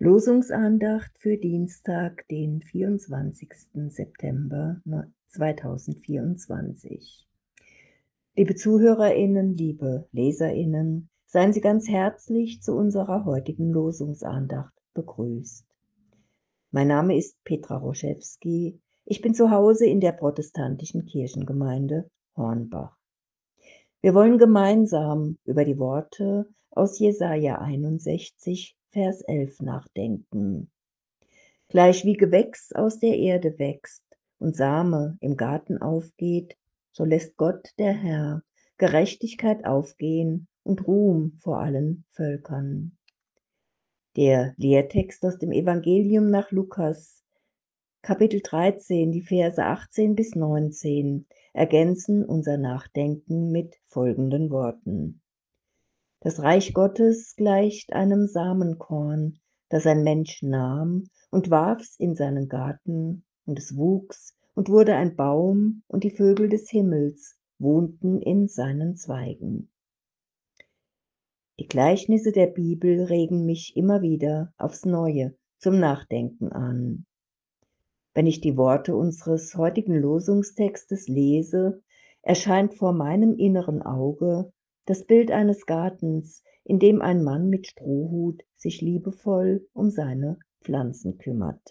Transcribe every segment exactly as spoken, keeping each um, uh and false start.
Losungsandacht für Dienstag, den vierundzwanzigsten September zweitausendvierundzwanzig. Liebe ZuhörerInnen, liebe LeserInnen, seien Sie ganz herzlich zu unserer heutigen Losungsandacht begrüßt. Mein Name ist Petra Roschewski. Ich bin zu Hause in der protestantischen Kirchengemeinde Hornbach. Wir wollen gemeinsam über die Worte aus Jesaja einundsechzig, Vers elf nachdenken. Gleich wie Gewächs aus der Erde wächst und Same im Garten aufgeht, so lässt Gott, der Herr, Gerechtigkeit aufgehen und Ruhm vor allen Völkern. Der Lehrtext aus dem Evangelium nach Lukas, Kapitel dreizehn, die Verse achtzehn bis neunzehn, ergänzen unser Nachdenken mit folgenden Worten. Das Reich Gottes gleicht einem Samenkorn, das ein Mensch nahm und warf's in seinen Garten, und es wuchs und wurde ein Baum, und die Vögel des Himmels wohnten in seinen Zweigen. Die Gleichnisse der Bibel regen mich immer wieder aufs Neue zum Nachdenken an. Wenn ich die Worte unseres heutigen Losungstextes lese, erscheint vor meinem inneren Auge das Bild eines Gartens, in dem ein Mann mit Strohhut sich liebevoll um seine Pflanzen kümmert.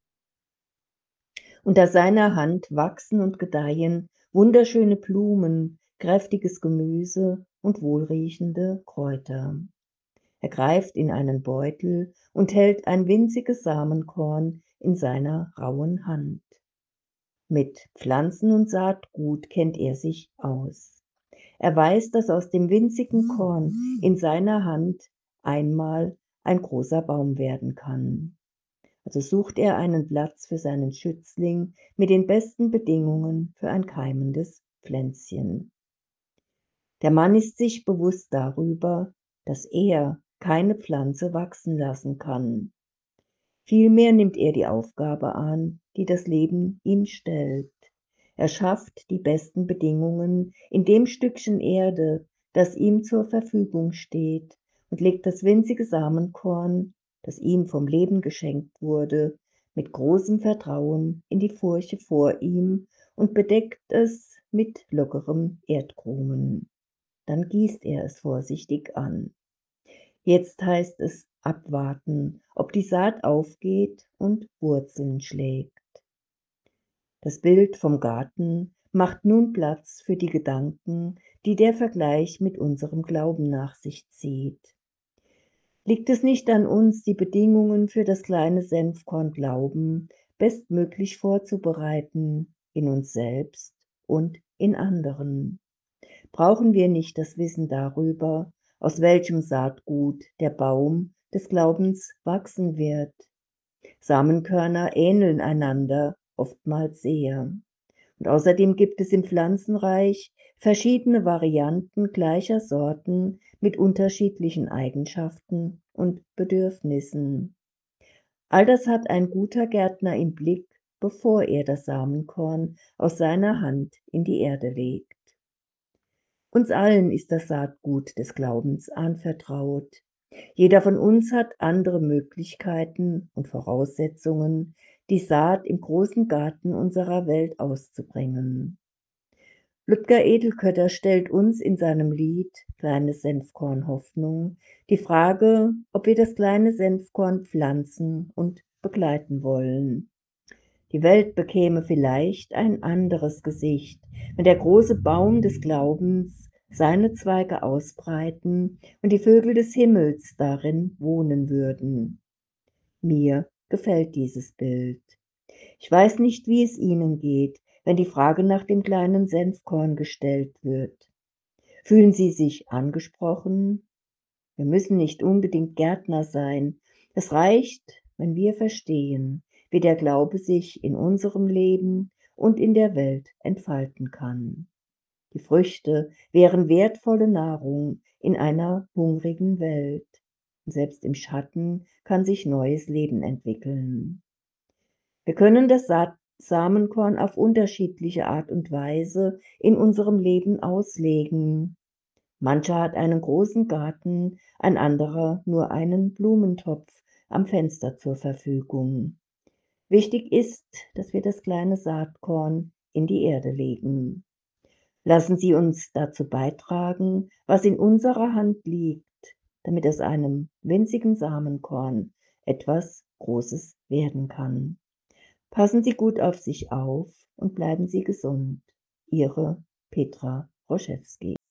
Unter seiner Hand wachsen und gedeihen wunderschöne Blumen, kräftiges Gemüse und wohlriechende Kräuter. Er greift in einen Beutel und hält ein winziges Samenkorn in seiner rauen Hand. Mit Pflanzen und Saatgut kennt er sich aus. Er weiß, dass aus dem winzigen Korn in seiner Hand einmal ein großer Baum werden kann. Also sucht er einen Platz für seinen Schützling mit den besten Bedingungen für ein keimendes Pflänzchen. Der Mann ist sich bewusst darüber, dass er keine Pflanze wachsen lassen kann. Vielmehr nimmt er die Aufgabe an, die das Leben ihm stellt. Er schafft die besten Bedingungen in dem Stückchen Erde, das ihm zur Verfügung steht, und legt das winzige Samenkorn, das ihm vom Leben geschenkt wurde, mit großem Vertrauen in die Furche vor ihm und bedeckt es mit lockerem Erdkrumen. Dann gießt er es vorsichtig an. Jetzt heißt es abwarten, ob die Saat aufgeht und Wurzeln schlägt. Das Bild vom Garten macht nun Platz für die Gedanken, die der Vergleich mit unserem Glauben nach sich zieht. Liegt es nicht an uns, die Bedingungen für das kleine Senfkorn Glauben bestmöglich vorzubereiten, in uns selbst und in anderen? Brauchen wir nicht das Wissen darüber, aus welchem Saatgut der Baum des Glaubens wachsen wird? Samenkörner ähneln einander oftmals sehr. Und außerdem gibt es im Pflanzenreich verschiedene Varianten gleicher Sorten mit unterschiedlichen Eigenschaften und Bedürfnissen. All das hat ein guter Gärtner im Blick, bevor er das Samenkorn aus seiner Hand in die Erde legt. Uns allen ist das Saatgut des Glaubens anvertraut. Jeder von uns hat andere Möglichkeiten und Voraussetzungen, die Saat im großen Garten unserer Welt auszubringen. Ludger Edelkötter stellt uns in seinem Lied »Kleines Senfkorn Hoffnung« die Frage, ob wir das kleine Senfkorn pflanzen und begleiten wollen. Die Welt bekäme vielleicht ein anderes Gesicht, wenn der große Baum des Glaubens seine Zweige ausbreiten und die Vögel des Himmels darin wohnen würden. Mir gefällt dieses Bild. Ich weiß nicht, wie es Ihnen geht, wenn die Frage nach dem kleinen Senfkorn gestellt wird. Fühlen Sie sich angesprochen? Wir müssen nicht unbedingt Gärtner sein. Es reicht, wenn wir verstehen, wie der Glaube sich in unserem Leben und in der Welt entfalten kann. Die Früchte wären wertvolle Nahrung in einer hungrigen Welt. Und selbst im Schatten kann sich neues Leben entwickeln. Wir können das Sa- Samenkorn auf unterschiedliche Art und Weise in unserem Leben auslegen. Mancher hat einen großen Garten, ein anderer nur einen Blumentopf, am Fenster zur Verfügung. Wichtig ist, dass wir das kleine Saatkorn in die Erde legen. Lassen Sie uns dazu beitragen, was in unserer Hand liegt, damit aus einem winzigen Samenkorn etwas Großes werden kann. Passen Sie gut auf sich auf und bleiben Sie gesund. Ihre Petra Roschewski.